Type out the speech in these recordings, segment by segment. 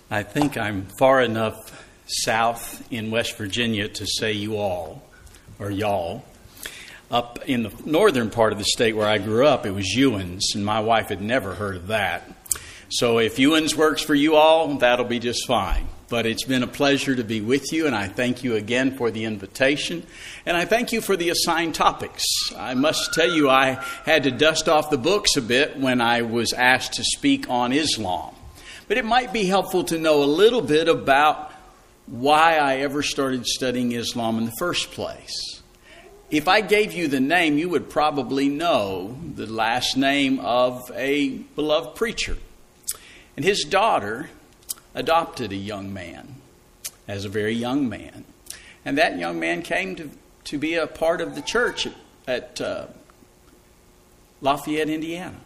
I think I'm far enough south in West Virginia to say you all, or y'all. Up in the northern part of the state where I grew up, it was Ewens, and my wife had never heard of that. So if Ewens works for you all, that'll be just fine. But it's been a pleasure to be with you, and I thank you again for the invitation. And I thank you for the assigned topics. I must tell you, I had to dust off the books a bit when I was asked to speak on Islam. But it might be helpful to know a little bit about why I ever started studying Islam in the first place. If I gave you the name, you would probably know the last name of a beloved preacher. And his daughter adopted a young man as a very young man. And that young man came to be a part of the church at Lafayette, Indiana.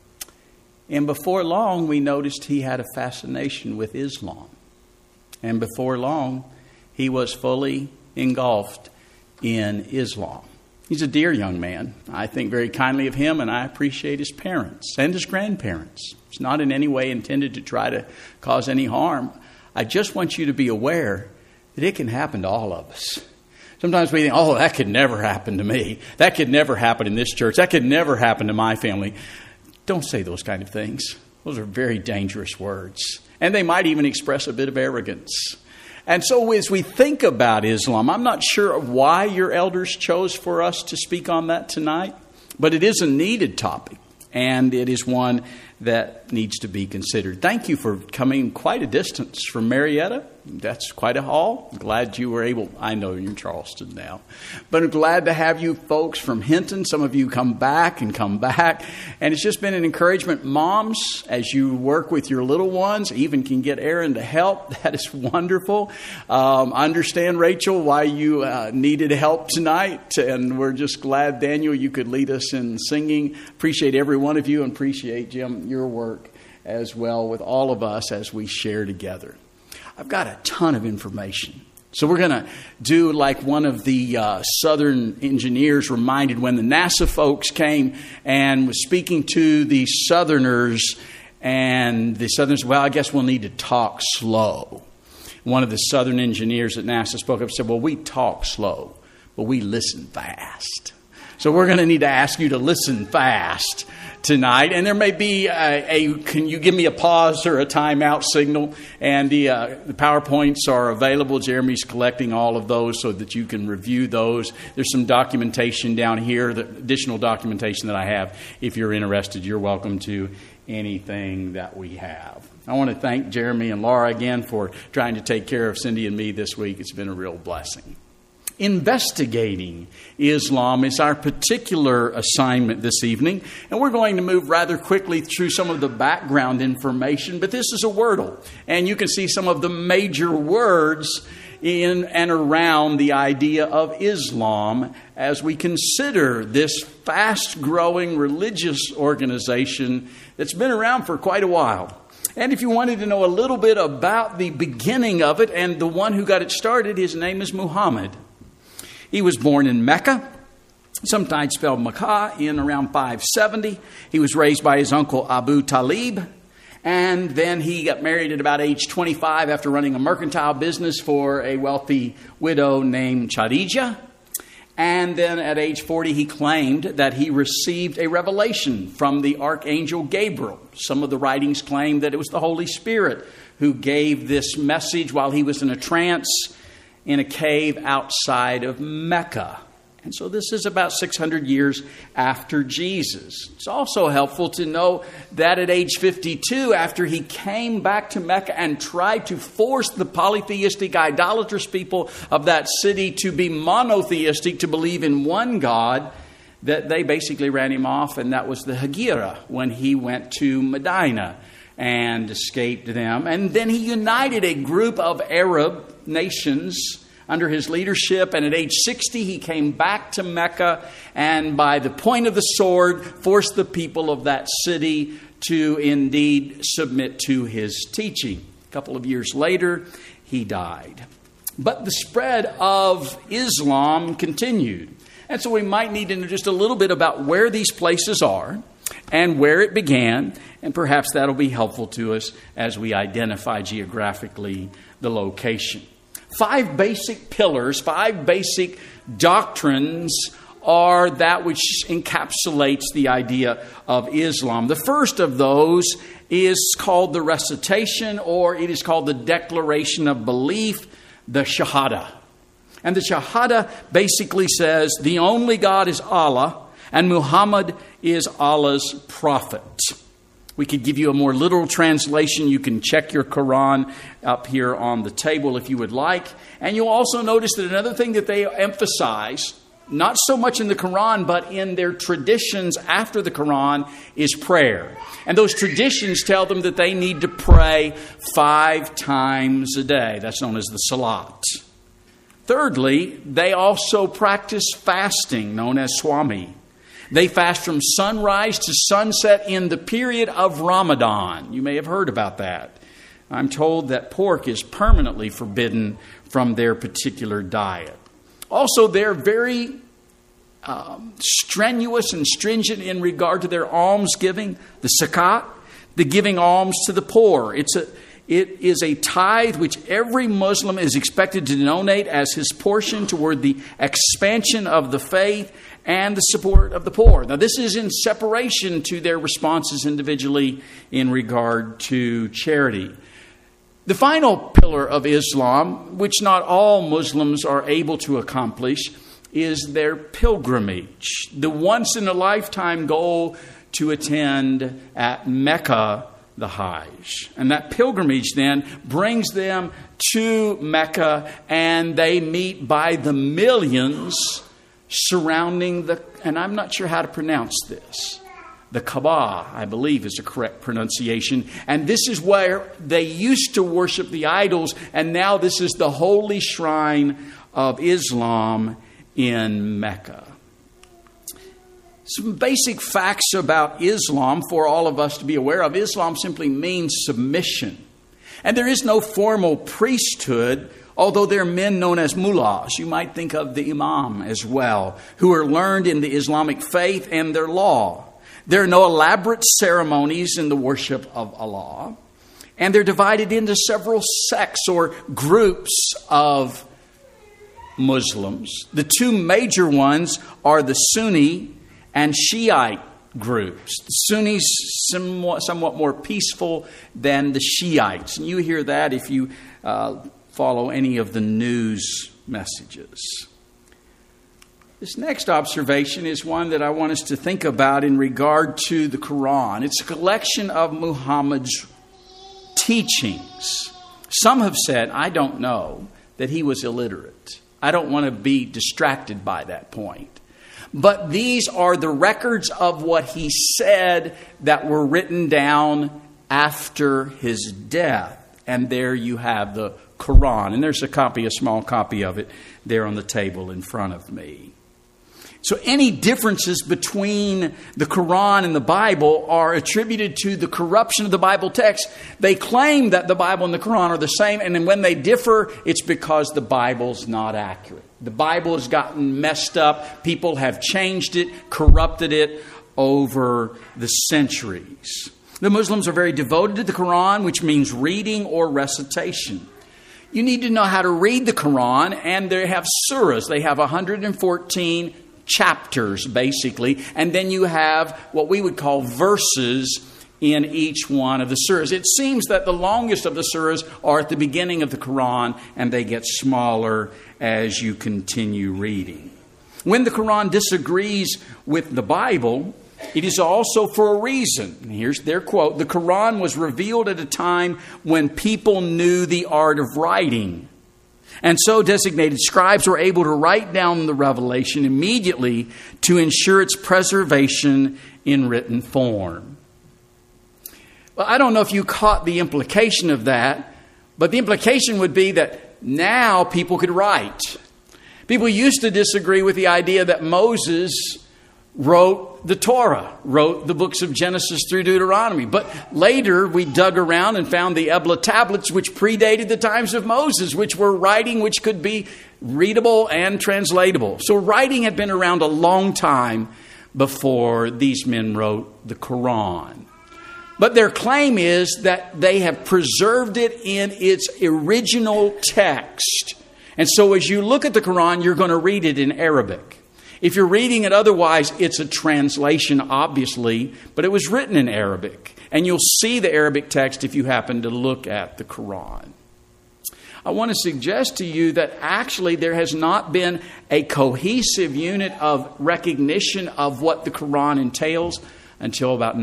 And before long, we noticed he had a fascination with Islam. And before long, he was fully engulfed in Islam. He's a dear young man. I think very kindly of him, and I appreciate his parents and his grandparents. It's not in any way intended to try to cause any harm. I just want you to be aware that it can happen to all of us. Sometimes we think, oh, that could never happen to me. That could never happen in this church. That could never happen to my family. Don't say those kind of things. Those are very dangerous words. And they might even express a bit of arrogance. And so as we think about Islam, I'm not sure why your elders chose for us to speak on that tonight, but it is a needed topic, and it is one that needs to be considered. Thank you for coming quite a distance from Marietta. That's quite a haul. I'm glad you were able. I know you're in Charleston now, but I'm glad to have you folks from Hinton. Some of you come back. And it's just been an encouragement. Moms, as you work with your little ones, even can get Aaron to help. That is wonderful. I understand, Rachel, why you needed help tonight. And we're just glad, Daniel, you could lead us in singing. Appreciate every one of you, and appreciate, Jim, your work as well with all of us as we share together. I've got a ton of information. So we're going to do like one of the Southern engineers reminded when the NASA folks came and was speaking to the Southerners. And the Southerners, well, I guess we'll need to talk slow. One of the Southern engineers at NASA spoke up and said, well, we talk slow, but we listen fast. So we're going to need to ask you to listen fast tonight. And there may be can you give me a pause or a timeout signal? And the PowerPoints are available. Jeremy's collecting all of those so that you can review those. There's some documentation down here, the additional documentation that I have. If you're interested, you're welcome to anything that we have. I want to thank Jeremy and Laura again for trying to take care of Cindy and me this week. It's been a real blessing. Investigating Islam is our particular assignment this evening, and we're going to move rather quickly through some of the background information, but this is a Wordle, and you can see some of the major words in and around the idea of Islam as we consider this fast-growing religious organization that's been around for quite a while. And if you wanted to know a little bit about the beginning of it and the one who got it started, his name is Muhammad. He was born in Mecca, sometimes spelled Makkah, in around 570. He was raised by his uncle Abu Talib. And then he got married at about age 25 after running a mercantile business for a wealthy widow named Khadijah. And then at age 40, he claimed that he received a revelation from the archangel Gabriel. Some of the writings claim that it was the Holy Spirit who gave this message while he was in a trance in a cave outside of Mecca. And so this is about 600 years after Jesus. It's also helpful to know that at age 52, after he came back to Mecca and tried to force the polytheistic, idolatrous people of that city to be monotheistic, to believe in one God, that they basically ran him off, and that was the Hijra, when he went to Medina and escaped them. And then he united a group of Arab nations under his leadership, and at age 60 he came back to Mecca and by the point of the sword forced the people of that city to indeed submit to his teaching. A couple of years later he died. But the spread of Islam continued. And so we might need to know just a little bit about where these places are and where it began, and perhaps that'll be helpful to us as we identify geographically the location. 5 basic pillars, 5 basic doctrines are that which encapsulates the idea of Islam. The first of those is called the recitation, or it is called the declaration of belief, the Shahada. And the Shahada basically says the only God is Allah, and Muhammad is Allah's prophet. We could give you a more literal translation. You can check your Quran up here on the table if you would like. And you'll also notice that another thing that they emphasize, not so much in the Quran, but in their traditions after the Quran, is prayer. And those traditions tell them that they need to pray 5 times a day. That's known as the Salat. Thirdly, they also practice fasting, known as Swami. They fast from sunrise to sunset in the period of Ramadan. You may have heard about that. I'm told that pork is permanently forbidden from their particular diet. Also, they're very strenuous and stringent in regard to their almsgiving, the zakat, the giving alms to the poor. It is a tithe which every Muslim is expected to donate as his portion toward the expansion of the faith and the support of the poor. Now, this is in separation to their responses individually in regard to charity. The final pillar of Islam, which not all Muslims are able to accomplish, is their pilgrimage, the once-in-a-lifetime goal to attend at Mecca, the Hajj. And that pilgrimage then brings them to Mecca, and they meet by the millions surrounding and I'm not sure how to pronounce this, the Kaaba, I believe is the correct pronunciation. And this is where they used to worship the idols, and now this is the holy shrine of Islam in Mecca. Some basic facts about Islam for all of us to be aware of. Islam simply means submission. And there is no formal priesthood, although there are men known as mullahs. You might think of the imam as well, who are learned in the Islamic faith and their law. There are no elaborate ceremonies in the worship of Allah. And they're divided into several sects or groups of Muslims. The 2 major ones are the Sunni and Shiite groups. The Sunnis somewhat more peaceful than the Shiites. And you hear that if you follow any of the news messages. This next observation is one that I want us to think about in regard to the Quran. It's a collection of Muhammad's teachings. Some have said, I don't know, that he was illiterate. I don't want to be distracted by that point. But these are the records of what he said that were written down after his death. And there you have the Quran. And there's a small copy of it there on the table in front of me. So any differences between the Quran and the Bible are attributed to the corruption of the Bible text. They claim that the Bible and the Quran are the same, and then when they differ, it's because the Bible's not accurate. The Bible has gotten messed up. People have changed it, corrupted it over the centuries. The Muslims are very devoted to the Quran, which means reading or recitation. You need to know how to read the Quran, and they have surahs. They have 114 chapters, basically, and then you have what we would call verses in each one of the surahs. It seems that the longest of the surahs are at the beginning of the Quran, and they get smaller as you continue reading. When the Quran disagrees with the Bible, it is also for a reason. And here's their quote: "The Quran was revealed at a time when people knew the art of writing. And so designated scribes were able to write down the revelation immediately to ensure its preservation in written form." Well, I don't know if you caught the implication of that, but the implication would be that now people could write. People used to disagree with the idea that Moses wrote the Torah, wrote the books of Genesis through Deuteronomy. But later we dug around and found the Ebla tablets, which predated the times of Moses, which were writing which could be readable and translatable. So writing had been around a long time before these men wrote the Quran. But their claim is that they have preserved it in its original text. And so as you look at the Quran, you're going to read it in Arabic. If you're reading it otherwise, it's a translation, obviously, but it was written in Arabic. And you'll see the Arabic text if you happen to look at the Quran. I want to suggest to you that actually there has not been a cohesive unit of recognition of what the Quran entails until about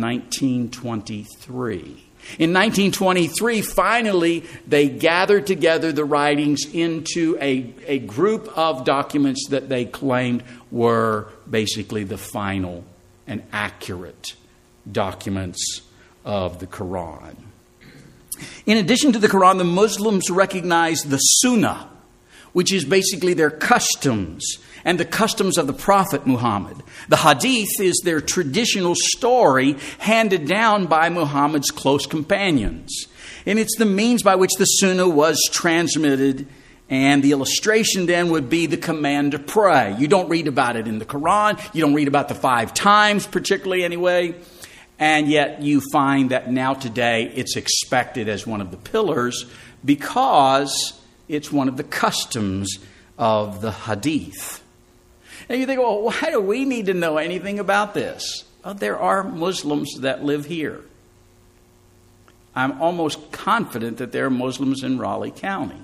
1923. In 1923, finally, they gathered together the writings into a group of documents that they claimed were basically the final and accurate documents of the Quran. In addition to the Quran, the Muslims recognize the Sunnah, which is basically their customs and the customs of the Prophet Muhammad. The Hadith is their traditional story handed down by Muhammad's close companions. And it's the means by which the Sunnah was transmitted, and the illustration then would be the command to pray. You don't read about it in the Quran. You don't read about the 5 times, particularly anyway. And yet you find that now today it's expected as one of the pillars because it's one of the customs of the Hadith. And you think, well, why do we need to know anything about this? Well, there are Muslims that live here. I'm almost confident that there are Muslims in Raleigh County.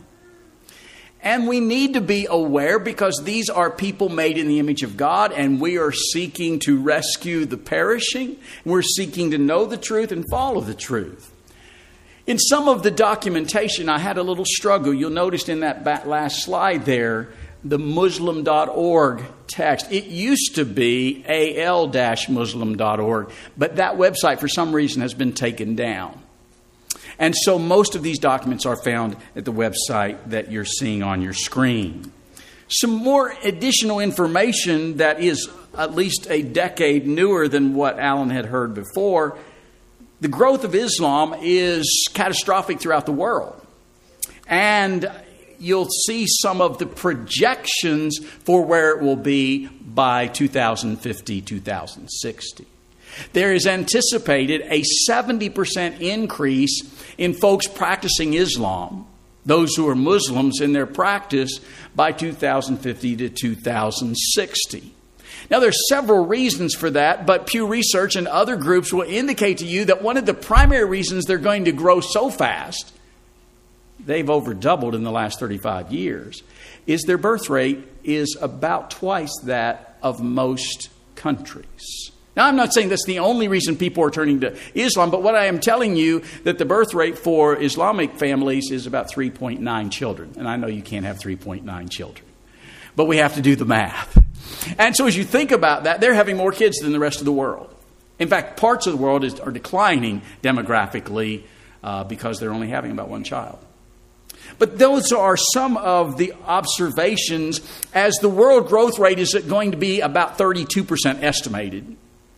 And we need to be aware because these are people made in the image of God, and we are seeking to rescue the perishing. We're seeking to know the truth and follow the truth. In some of the documentation, I had a little struggle. You'll notice in that last slide there, the Muslim.org text. It used to be al-muslim.org, but that website for some reason has been taken down. And so most of these documents are found at the website that you're seeing on your screen. Some more additional information that is at least a decade newer than what Alan had heard before. The growth of Islam is catastrophic throughout the world. And you'll see some of the projections for where it will be by 2050, 2060. There is anticipated a 70% increase in folks practicing Islam, those who are Muslims in their practice, by 2050 to 2060. Now, there's several reasons for that, but Pew Research and other groups will indicate to you that one of the primary reasons they're going to grow so fast, they've over doubled in the last 35 years, is their birth rate is about twice that of most countries. Now, I'm not saying that's the only reason people are turning to Islam, but what I am telling you that the birth rate for Islamic families is about 3.9 children. And I know you can't have 3.9 children, but we have to do the math. And so as you think about that, they're having more kids than the rest of the world. In fact, parts of the world are declining demographically because they're only having about one child. But those are some of the observations as the world growth rate is going to be about 32% estimated.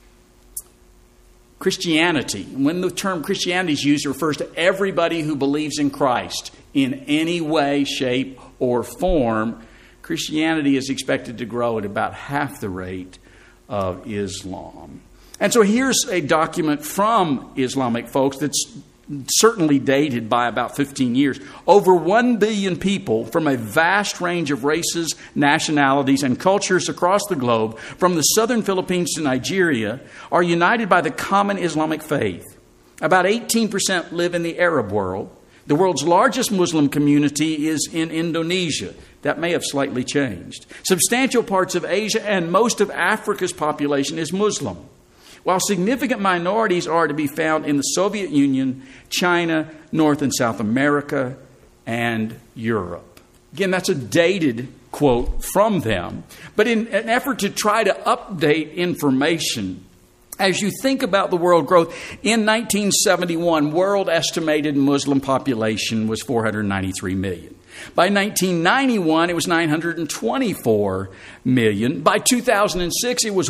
Christianity, when the term Christianity is used, it refers to everybody who believes in Christ in any way, shape, or form. Christianity is expected to grow at about half the rate of Islam. And so here's a document from Islamic folks that's certainly dated by about 15 years. Over 1 billion people from a vast range of races, nationalities, and cultures across the globe, from the southern Philippines to Nigeria, are united by the common Islamic faith. About 18% live in the Arab world. The world's largest Muslim community is in Indonesia. That may have slightly changed. Substantial parts of Asia and most of Africa's population is Muslim, while significant minorities are to be found in the Soviet Union, China, North and South America, and Europe. Again, that's a dated quote from them. But in an effort to try to update information, as you think about the world growth, in 1971, world estimated Muslim population was 493 million. By 1991, it was 924 million. By 2006, it was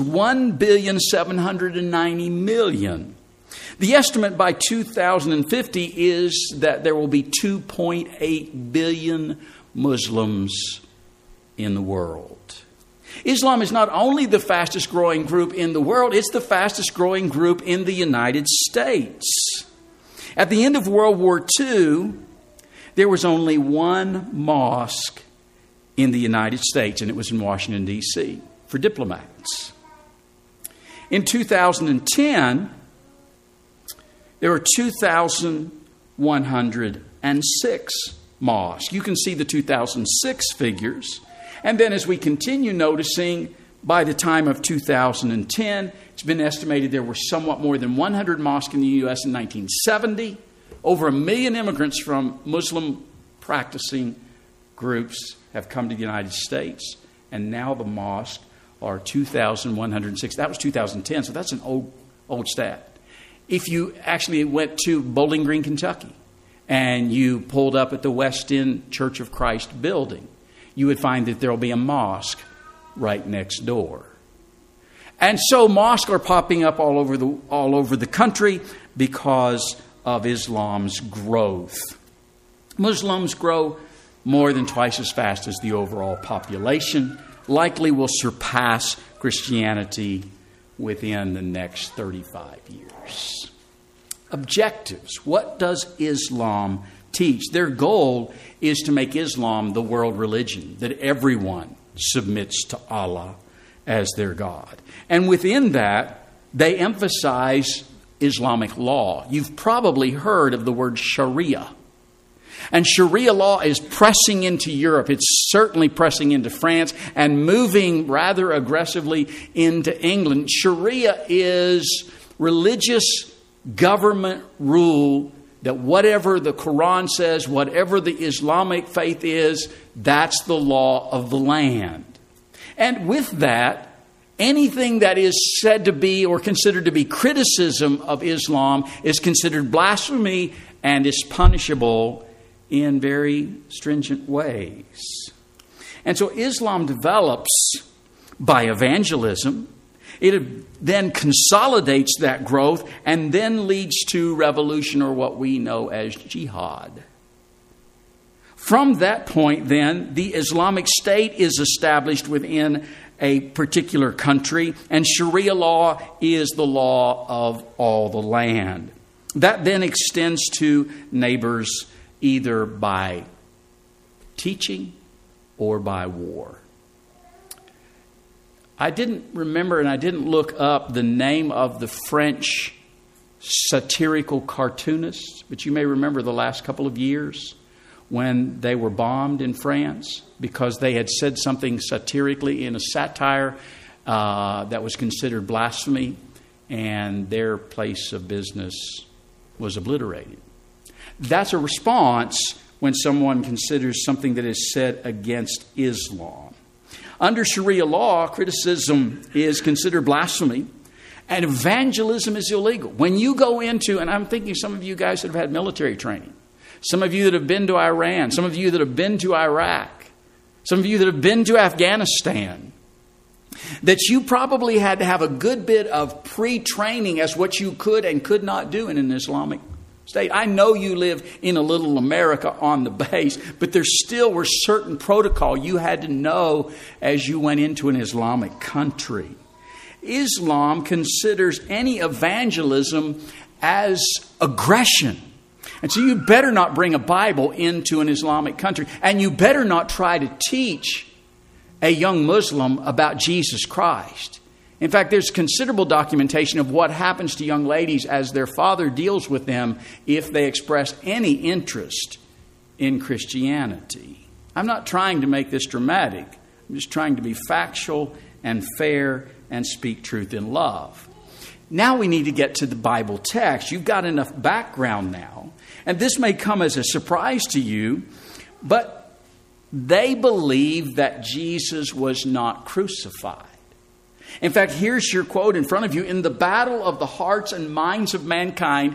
1,790,000,000. The estimate by 2050 is that there will be 2.8 billion Muslims in the world. Islam is not only the fastest growing group in the world, it's the fastest growing group in the United States. At the end of World War II, there was only one mosque in the United States, and it was in Washington, D.C., for diplomats. In 2010, there were 2,106 mosques. You can see the 2006 figures. And then as we continue noticing, by the time of 2010, it's been estimated there were somewhat more than 100 mosques in the U.S. in 1970. Over 1 million immigrants from Muslim practicing groups have come to the United States. And now the mosques are 2,106. That was 2010, so that's an old stat. If you actually went to Bowling Green, Kentucky, and you pulled up at the West End Church of Christ building, you would find that there will be a mosque right next door. And so mosques are popping up all over the country because of Islam's growth. Muslims grow more than twice as fast as the overall population, likely will surpass Christianity within the next 35 years. Objectives. What does Islam teach? Their goal is to make Islam the world religion, that everyone submits to Allah as their God. And within that, they emphasize Islamic law. You've probably heard of the word Sharia. And Sharia law is pressing into Europe. It's certainly pressing into France and moving rather aggressively into England. Sharia is religious government rule that whatever the Quran says, whatever the Islamic faith is, that's the law of the land. And with that, anything that is said to be or considered to be criticism of Islam is considered blasphemy and is punishable in very stringent ways. And so Islam develops by evangelism. It then consolidates that growth and then leads to revolution, or what we know as jihad. From that point, then, the Islamic State is established within a particular country, and Sharia law is the law of all the land. That then extends to neighbors either by teaching or by war. I didn't remember and I didn't look up the name of the French satirical cartoonists, but you may remember the last couple of years when they were bombed in France because they had said something satirically in a satire that was considered blasphemy, and their place of business was obliterated. That's a response when someone considers something that is said against Islam. Under Sharia law, criticism is considered blasphemy, and evangelism is illegal. When you go into, and I'm thinking some of you guys that have had military training, some of you that have been to Iran, some of you that have been to Iraq, some of you that have been to Afghanistan, that you probably had to have a good bit of pre-training as what you could and could not do in an Islamic state. I know you live in a little America on the base, but there still were certain protocol you had to know as you went into an Islamic country. Islam considers any evangelism as aggression. And so you better not bring a Bible into an Islamic country, and you better not try to teach a young Muslim about Jesus Christ. In fact, there's considerable documentation of what happens to young ladies as their father deals with them if they express any interest in Christianity. I'm not trying to make this dramatic. I'm just trying to be factual and fair and speak truth in love. Now we need to get to the Bible text. You've got enough background now, and this may come as a surprise to you, but they believe that Jesus was not crucified. In fact, here's your quote in front of you. In the battle of the hearts and minds of mankind,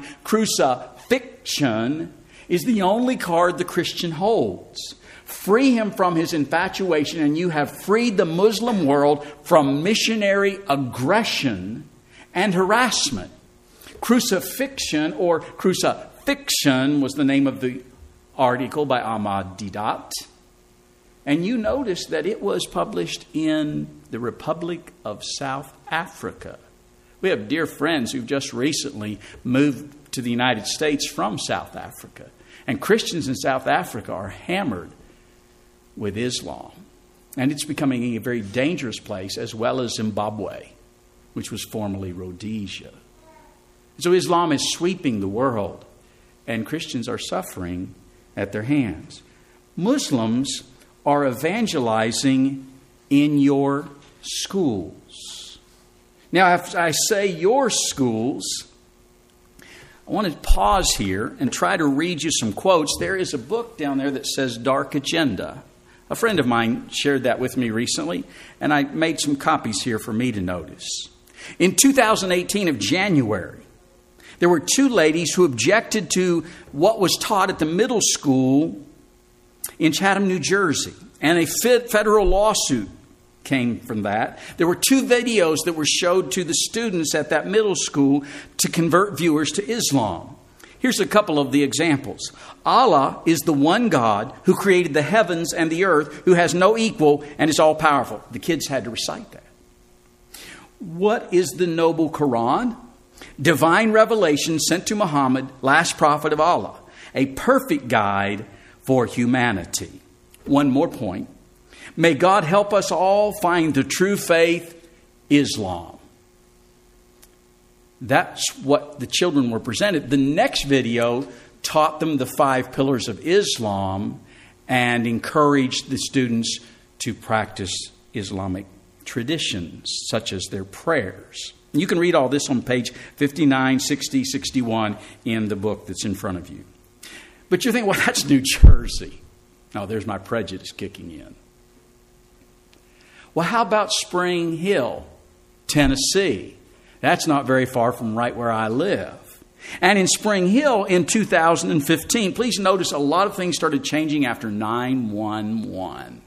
crucifixion is the only card the Christian holds. Free him from his infatuation, and you have freed the Muslim world from missionary aggression and harassment. Crucifixion or crucifixion was the name of the article by Ahmad Didat. And you notice that it was published in the Republic of South Africa. We have dear friends who've just recently moved to the United States from South Africa. And Christians in South Africa are hammered with Islam. And it's becoming a very dangerous place, as well as Zimbabwe, which was formerly Rhodesia. So Islam is sweeping the world, and Christians are suffering at their hands. Muslims are evangelizing in your schools. Now, if I say your schools, I want to pause here and try to read you some quotes. There is a book down there that says Dark Agenda. A friend of mine shared that with me recently, and I made some copies here for me to notice. In 2018 of January, there were two ladies who objected to what was taught at the middle school in Chatham, New Jersey, and a federal lawsuit came from that. There were two videos that were showed to the students at that middle school to convert viewers to Islam. Here's a couple of the examples. Allah is the one God who created the heavens and the earth, who has no equal and is all-powerful. The kids had to recite that. What is the Noble Quran? Divine revelation sent to Muhammad, last prophet of Allah. A perfect guide for humanity. One more point. May God help us all find the true faith, Islam. That's what the children were presented. The next video taught them the 5 pillars of Islam and encouraged the students to practice Islamic traditions, such as their prayers. You can read all this on page 59, 60, 61 in the book that's in front of you. But you think, well, that's New Jersey. Oh, there's my prejudice kicking in. Well, how about Spring Hill, Tennessee? That's not very far from right where I live. And in Spring Hill in 2015, please notice a lot of things started changing after 9/11.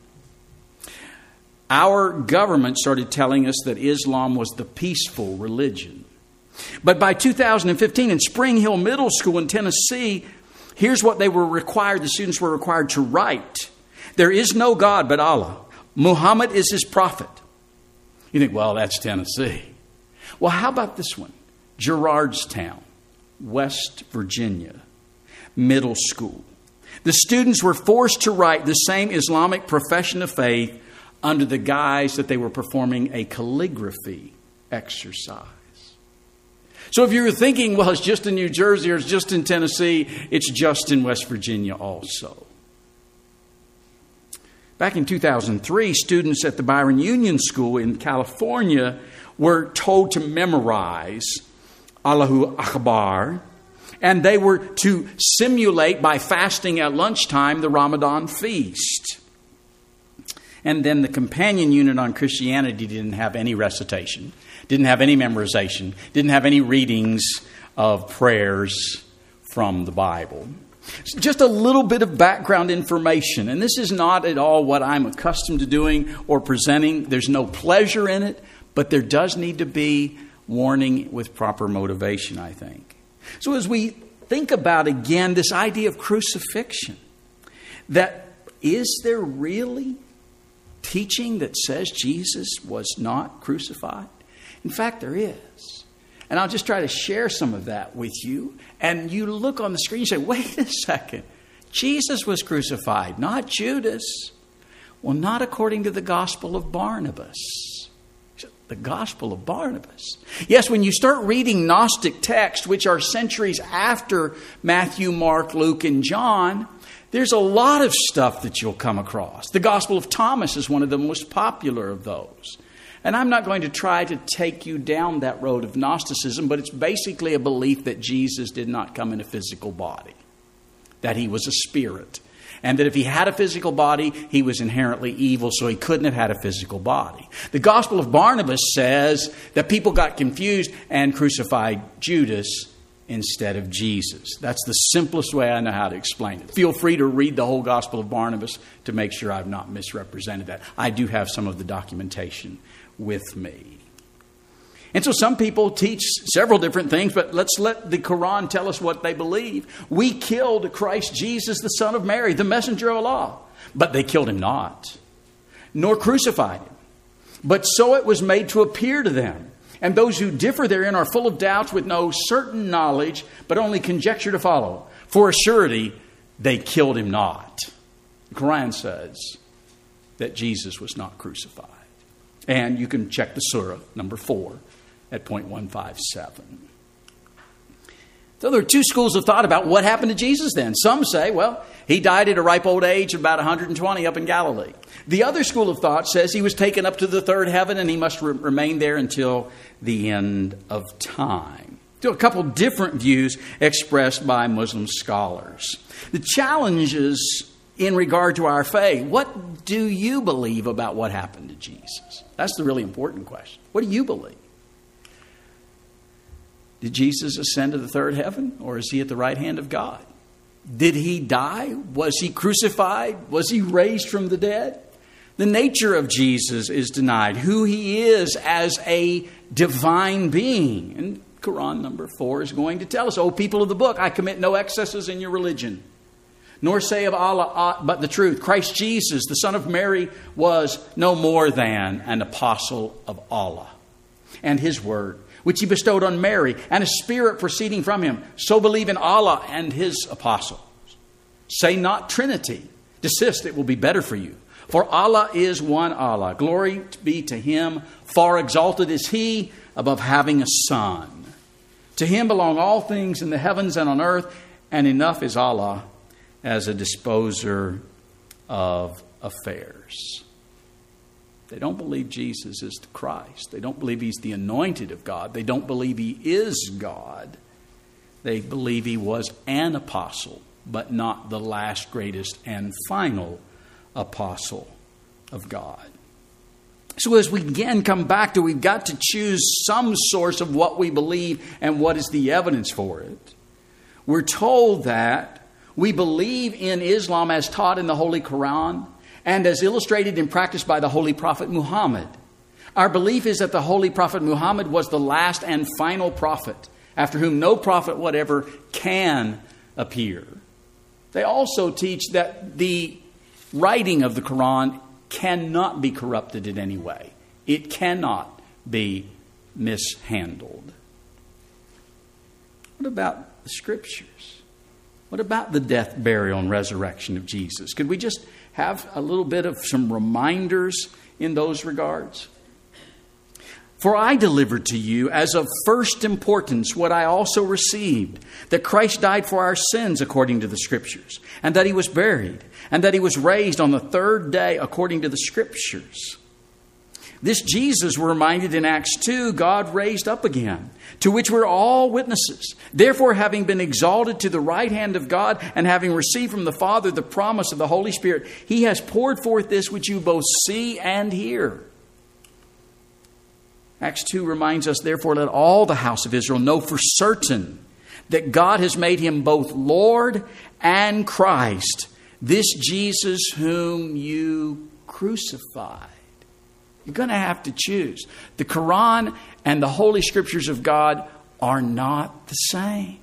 Our government started telling us that Islam was the peaceful religion. But by 2015 in Spring Hill Middle School in Tennessee, here's what they were required, the students were required to write. There is no God but Allah. Muhammad is his prophet. You think, well, that's Tennessee. Well, how about this one? Gerardstown, West Virginia, middle school. The students were forced to write the same Islamic profession of faith under the guise that they were performing a calligraphy exercise. So if you were thinking, well, it's just in New Jersey or it's just in Tennessee, it's just in West Virginia also. Back in 2003, students at the Byron Union School in California were told to memorize Allahu Akbar, and they were to simulate by fasting at lunchtime the Ramadan feast. And then the companion unit on Christianity didn't have any recitation, didn't have any memorization, didn't have any readings of prayers from the Bible. Just a little bit of background information. And this is not at all what I'm accustomed to doing or presenting. There's no pleasure in it, but there does need to be warning with proper motivation, I think. So as we think about, again, this idea of crucifixion, that is there really teaching that says Jesus was not crucified? In fact, there is. And I'll just try to share some of that with you. And you look on the screen and say, wait a second. Jesus was crucified, not Judas. Well, not according to the Gospel of Barnabas. The Gospel of Barnabas. Yes, when you start reading Gnostic texts, which are centuries after Matthew, Mark, Luke, and John, there's a lot of stuff that you'll come across. The Gospel of Thomas is one of the most popular of those. And I'm not going to try to take you down that road of Gnosticism, but it's basically a belief that Jesus did not come in a physical body, that he was a spirit, and that if he had a physical body, he was inherently evil, so he couldn't have had a physical body. The Gospel of Barnabas says that people got confused and crucified Judas instead of Jesus. That's the simplest way I know how to explain it. Feel free to read the whole Gospel of Barnabas to make sure I've not misrepresented that. I do have some of the documentation with me. And so some people teach several different things, but let's let the Quran tell us what they believe. We killed Christ Jesus, the Son of Mary, the messenger of Allah. but they killed him not, nor crucified him. But so it was made to appear to them. And those who differ therein are full of doubts with no certain knowledge, but only conjecture to follow. For a surety, they killed him not. The Quran says that Jesus was not crucified. And you can check the surah, number 4, at .157. So there are two schools of thought about what happened to Jesus then. Some say, well, he died at a ripe old age of about 120 up in Galilee. The other school of thought says he was taken up to the third heaven and he must remain there until the end of time. So a couple different views expressed by Muslim scholars. The challenges in regard to our faith, what do you believe about what happened to Jesus? That's the really important question. What do you believe? Did Jesus ascend to the third heaven, or is he at the right hand of God? Did he die? Was he crucified? Was he raised from the dead? The nature of Jesus is denied, who he is as a divine being. And Quran number 4 is going to tell us, O people of the book, I commit no excesses in your religion, nor say of Allah aught but the truth. Christ Jesus, the son of Mary, was no more than an apostle of Allah and his word, which he bestowed on Mary, and a spirit proceeding from him. So believe in Allah and his apostles. Say not Trinity. Desist, it will be better for you. For Allah is one Allah. Glory be to him. Far exalted is he above having a son. To him belong all things in the heavens and on earth, and enough is Allah as a disposer of affairs. They don't believe Jesus is the Christ. They don't believe he's the anointed of God. They don't believe he is God. They believe he was an apostle, but not the last, greatest, and final apostle of God. So as we again come back to, we've got to choose some source of what we believe and what is the evidence for it. We're told that we believe in Islam as taught in the Holy Quran and as illustrated and practiced by the Holy Prophet Muhammad. Our belief is that the Holy Prophet Muhammad was the last and final prophet, after whom no prophet whatever can appear. They also teach that the writing of the Quran cannot be corrupted in any way. It cannot be mishandled. What about the Scriptures? What about the death, burial, and resurrection of Jesus? Could we just have a little bit of some reminders in those regards? For I delivered to you as of first importance what I also received, that Christ died for our sins according to the Scriptures, and that he was buried, and that he was raised on the third day according to the Scriptures. This Jesus, we're reminded in Acts 2, God raised up again, to which we're all witnesses. Therefore, having been exalted to the right hand of God, and having received from the Father the promise of the Holy Spirit, he has poured forth this which you both see and hear. Acts 2 reminds us, therefore, let all the house of Israel know for certain that God has made him both Lord and Christ, this Jesus whom you crucified. You're going to have to choose. The Quran and the Holy Scriptures of God are not the same.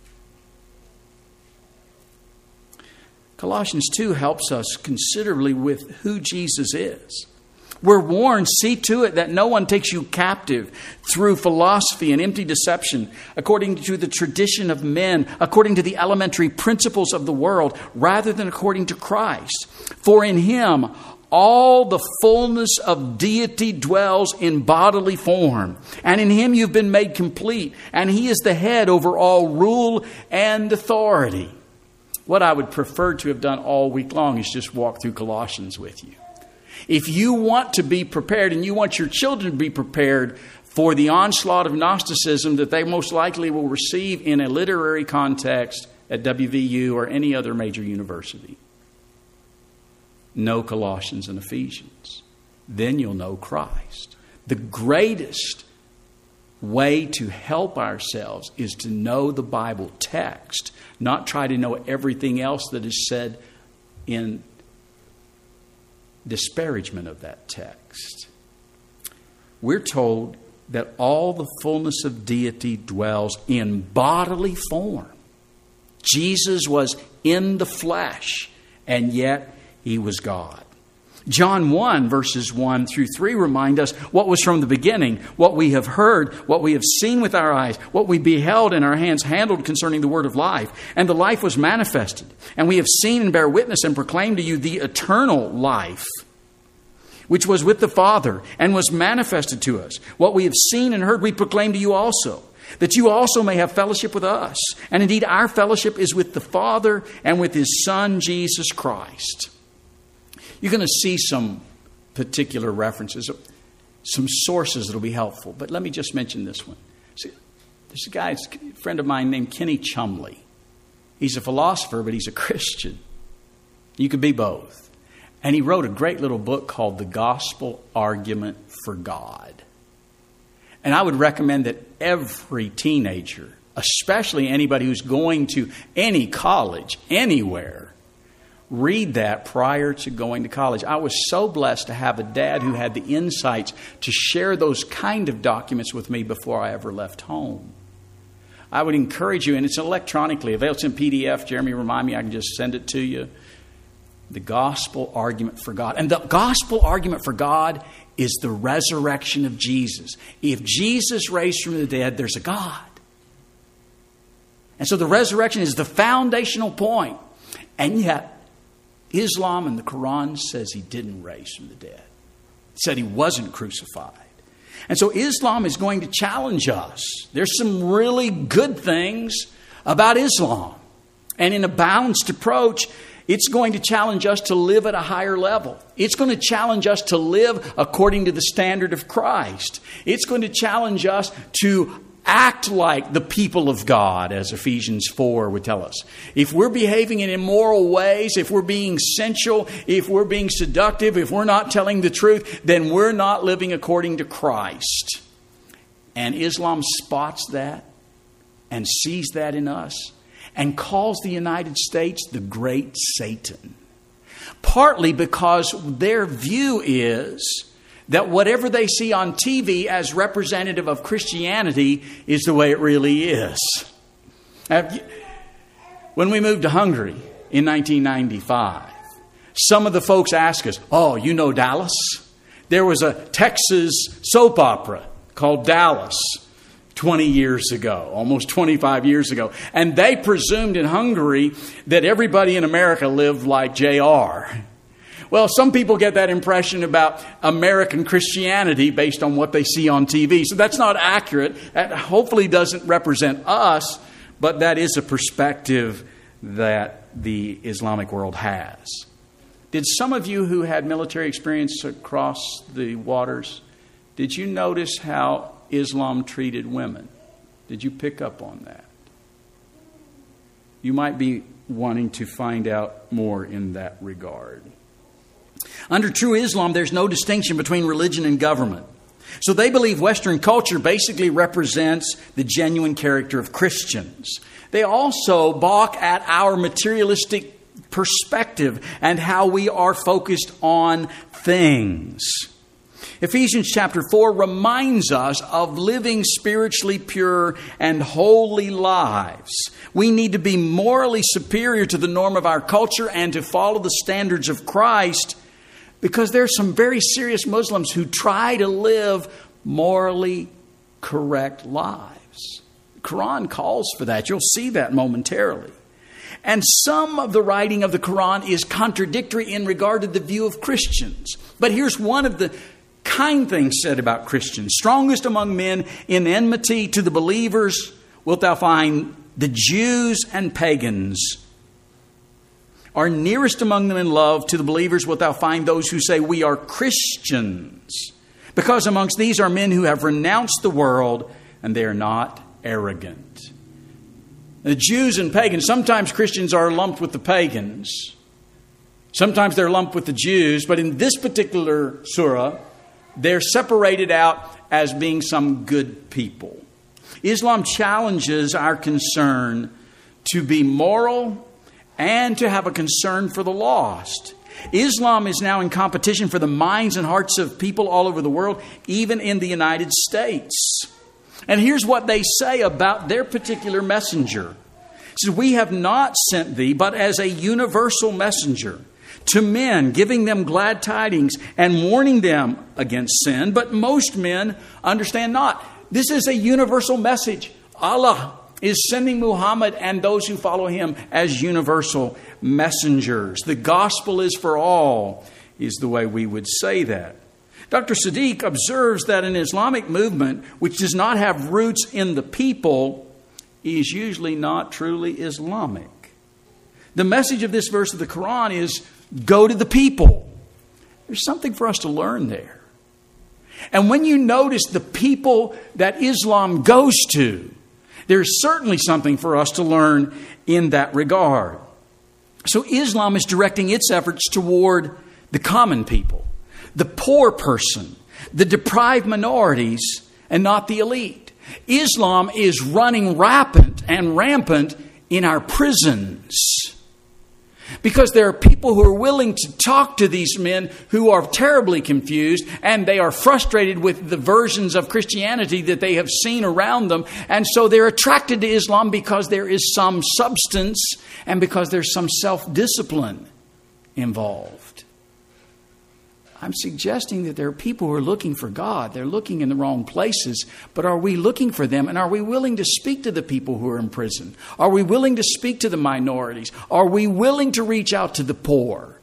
Colossians 2 helps us considerably with who Jesus is. We're warned, see to it that no one takes you captive through philosophy and empty deception, according to the tradition of men, according to the elementary principles of the world, rather than according to Christ. For in him all the fullness of deity dwells in bodily form, and in him you've been made complete, and he is the head over all rule and authority. What I would prefer to have done all week long is just walk through Colossians with you. If you want to be prepared and you want your children to be prepared for the onslaught of Gnosticism that they most likely will receive in a literary context at WVU or any other major university, know Colossians and Ephesians. Then you'll know Christ. The greatest way to help ourselves is to know the Bible text, not try to know everything else that is said in disparagement of that text. We're told that all the fullness of deity dwells in bodily form. Jesus was in the flesh, and yet he was God. John 1, verses 1 through 3 remind us what was from the beginning, what we have heard, what we have seen with our eyes, what we beheld and our hands handled concerning the word of life. And the life was manifested. And we have seen and bear witness and proclaim to you the eternal life, which was with the Father and was manifested to us. What we have seen and heard we proclaim to you also, that you also may have fellowship with us. And indeed our fellowship is with the Father and with his Son, Jesus Christ. You're going to see some particular references, some sources that will be helpful. But let me just mention this one. See, there's a friend of mine named Kenny Chumley. He's a philosopher, but he's a Christian. You could be both. And he wrote a great little book called The Gospel Argument for God. And I would recommend that every teenager, especially anybody who's going to any college, anywhere, read that prior to going to college. I was so blessed to have a dad who had the insights to share those kind of documents with me before I ever left home. I would encourage you, and it's electronically available. It's in PDF. Jeremy, remind me, I can just send it to you. The Gospel Argument for God. And the Gospel Argument for God is the resurrection of Jesus. If Jesus raised from the dead, there's a God. And so the resurrection is the foundational point. And yet, Islam and the Quran says he didn't raise from the dead. It said he wasn't crucified. And so Islam is going to challenge us. There's some really good things about Islam. And in a balanced approach, it's going to challenge us to live at a higher level. It's going to challenge us to live according to the standard of Christ. It's going to challenge us to act like the people of God, as Ephesians 4 would tell us. If we're behaving in immoral ways, if we're being sensual, if we're being seductive, if we're not telling the truth, then we're not living according to Christ. And Islam spots that and sees that in us and calls the United States the great Satan. Partly because their view is that whatever they see on TV as representative of Christianity is the way it really is. When we moved to Hungary in 1995, some of the folks asked us, "Oh, you know Dallas?" There was a Texas soap opera called Dallas 20 years ago, almost 25 years ago. And they presumed in Hungary that everybody in America lived like J.R. Well, some people get that impression about American Christianity based on what they see on TV. So that's not accurate. That hopefully doesn't represent us, but that is a perspective that the Islamic world has. Did some of you who had military experience across the waters, did you notice how Islam treated women? Did you pick up on that? You might be wanting to find out more in that regard. Under true Islam, there's no distinction between religion and government. So they believe Western culture basically represents the genuine character of Christians. They also balk at our materialistic perspective and how we are focused on things. Ephesians chapter 4 reminds us of living spiritually pure and holy lives. We need to be morally superior to the norm of our culture and to follow the standards of Christ, because there are some very serious Muslims who try to live morally correct lives. The Quran calls for that. You'll see that momentarily. And some of the writing of the Quran is contradictory in regard to the view of Christians. But here's one of the kind things said about Christians. Strongest among men in enmity to the believers wilt thou find the Jews and pagans. Are nearest among them in love to the believers wilt thou find those who say we are Christians. Because amongst these are men who have renounced the world and they are not arrogant. The Jews and pagans, sometimes Christians are lumped with the pagans. Sometimes they're lumped with the Jews. But in this particular surah, they're separated out as being some good people. Islam challenges our concern to be moral and to have a concern for the lost. Islam is now in competition for the minds and hearts of people all over the world, even in the United States. And here's what they say about their particular messenger. It says, we have not sent thee, but as a universal messenger, to men, giving them glad tidings and warning them against sin. But most men understand not. This is a universal message. Allah is sending Muhammad and those who follow him as universal messengers. The gospel is for all, is the way we would say that. Dr. Sadiq observes that an Islamic movement which does not have roots in the people is usually not truly Islamic. The message of this verse of the Quran is, go to the people. There's something for us to learn there. And when you notice the people that Islam goes to, there's certainly something for us to learn in that regard. So Islam is directing its efforts toward the common people, the poor person, the deprived minorities, and not the elite. Islam is running rampant in our prisons. Because there are people who are willing to talk to these men who are terribly confused, and they are frustrated with the versions of Christianity that they have seen around them. And so they're attracted to Islam because there is some substance and because there's some self-discipline involved. I'm suggesting that there are people who are looking for God. They're looking in the wrong places. But are we looking for them? And are we willing to speak to the people who are in prison? Are we willing to speak to the minorities? Are we willing to reach out to the poor?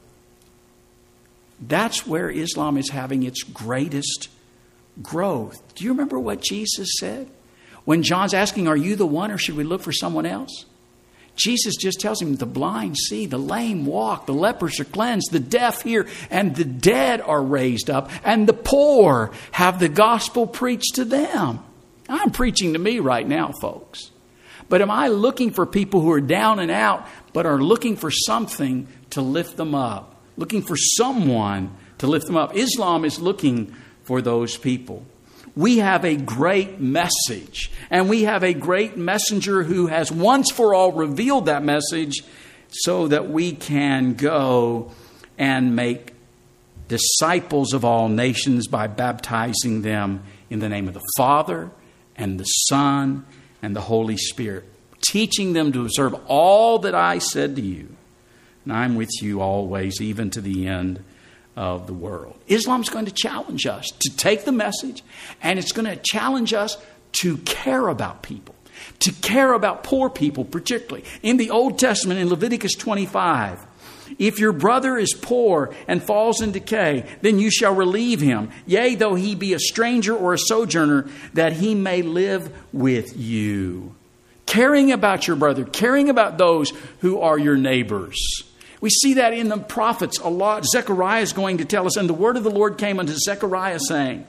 That's where Islam is having its greatest growth. Do you remember what Jesus said? When John's asking, are you the one or should we look for someone else? Jesus just tells him the blind see, the lame walk, the lepers are cleansed, the deaf hear, and the dead are raised up, and the poor have the gospel preached to them. I'm preaching to me right now, folks. But am I looking for people who are down and out, but are looking for something to lift them up? Looking for someone to lift them up. Islam is looking for those people. We have a great message, and we have a great messenger who has once for all revealed that message so that we can go and make disciples of all nations by baptizing them in the name of the Father and the Son and the Holy Spirit, teaching them to observe all that I said to you. And I'm with you always, even to the end of the world. Islam's going to challenge us to take the message, and it's going to challenge us to care about people, to care about poor people particularly. In the Old Testament, in Leviticus 25, if your brother is poor and falls in decay, then you shall relieve him, yea, though he be a stranger or a sojourner, that he may live with you. Caring about your brother, caring about those who are your neighbors. We see that in the prophets a lot. Zechariah is going to tell us, and the word of the Lord came unto Zechariah saying,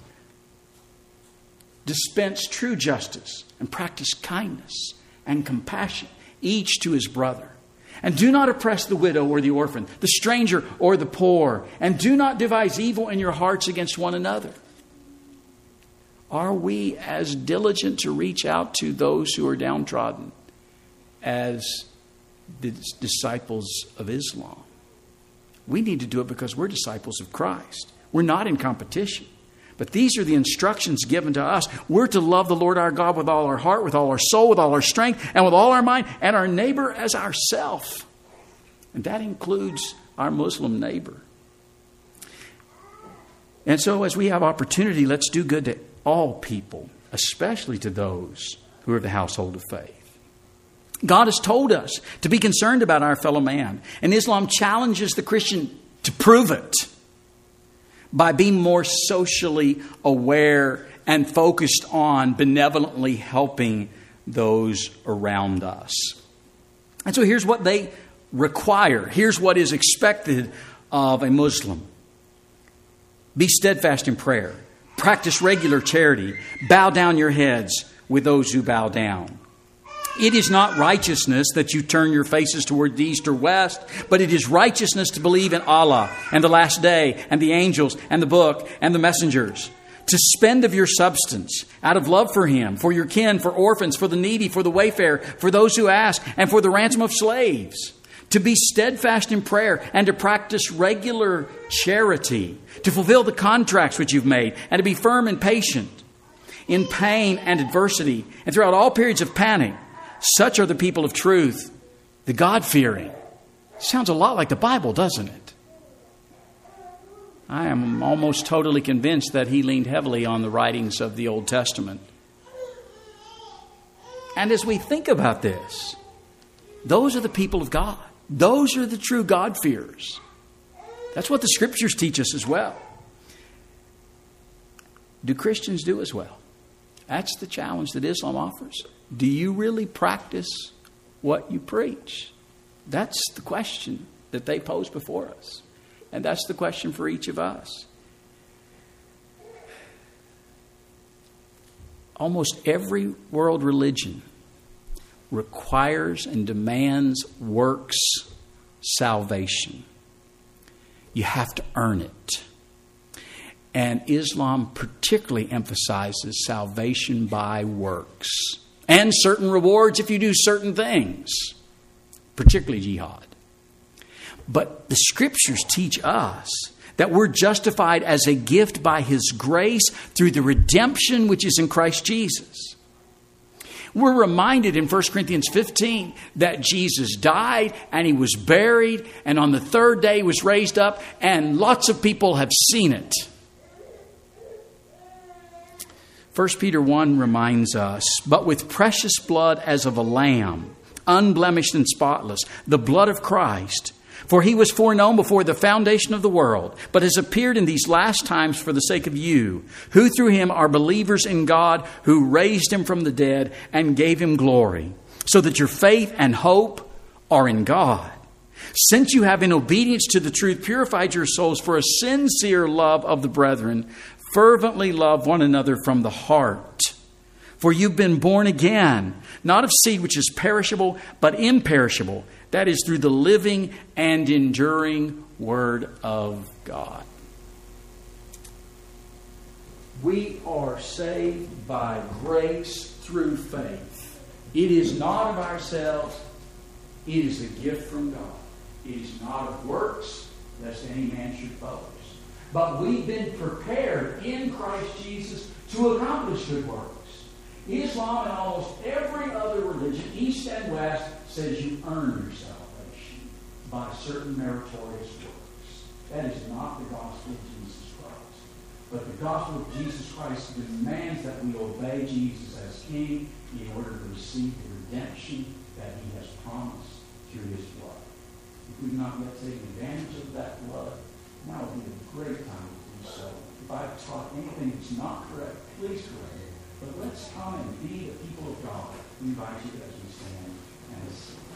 dispense true justice and practice kindness and compassion, each to his brother. And do not oppress the widow or the orphan, the stranger or the poor, and do not devise evil in your hearts against one another. Are we as diligent to reach out to those who are downtrodden as the disciples of Islam? We need to do it because we're disciples of Christ. We're not in competition. But these are the instructions given to us. We're to love the Lord our God with all our heart, with all our soul, with all our strength, and with all our mind, and our neighbor as ourself. And that includes our Muslim neighbor. And so as we have opportunity, let's do good to all people, especially to those who are the household of faith. God has told us to be concerned about our fellow man. And Islam challenges the Christian to prove it by being more socially aware and focused on benevolently helping those around us. And so here's what they require. Here's what is expected of a Muslim. Be steadfast in prayer. Practice regular charity. Bow down your heads with those who bow down. It is not righteousness that you turn your faces toward the east or west, but it is righteousness to believe in Allah and the last day and the angels and the book and the messengers. To spend of your substance out of love for Him, for your kin, for orphans, for the needy, for the wayfarer, for those who ask, and for the ransom of slaves. To be steadfast in prayer and to practice regular charity. To fulfill the contracts which you've made and to be firm and patient in pain and adversity and throughout all periods of panic. Such are the people of truth, the God-fearing, Sounds a lot like the Bible, doesn't it? I am almost totally convinced that he leaned heavily on the writings of the Old Testament. And as we think about this, those are the people of God. Those are the true God-fearers. That's what the Scriptures teach us as well. Do Christians do as well? That's the challenge that Islam offers. Do you really practice what you preach? That's the question that they pose before us. And that's the question for each of us. Almost every world religion requires and demands works salvation. You have to earn it. And Islam particularly emphasizes salvation by works and certain rewards if you do certain things, particularly jihad. But the Scriptures teach us that we're justified as a gift by His grace through the redemption which is in Christ Jesus. We're reminded in 1 Corinthians 15 that Jesus died and He was buried and on the third day He was raised up, and lots of people have seen it. 1 Peter 1 reminds us, but with precious blood as of a lamb, unblemished and spotless, the blood of Christ. For He was foreknown before the foundation of the world, but has appeared in these last times for the sake of you, who through Him are believers in God, who raised Him from the dead and gave Him glory, so that your faith and hope are in God. Since you have in obedience to the truth purified your souls for a sincere love of the brethren, fervently love one another from the heart. For you've been born again, not of seed which is perishable, but imperishable. That is through the living and enduring Word of God. We are saved by grace through faith. It is not of ourselves. It is a gift from God. It is not of works, lest any man should boast. But we've been prepared in Christ Jesus to accomplish good works. Islam and almost every other religion, East and West, says you earn your salvation by certain meritorious works. That is not the gospel of Jesus Christ. But the gospel of Jesus Christ demands that we obey Jesus as King in order to receive the redemption that He has promised through His blood. If we've not yet taken advantage of that blood, now would be a great time to do so. If I've taught anything that's not correct, please correct it. But let's come and be the people of God. We invite you as we stand and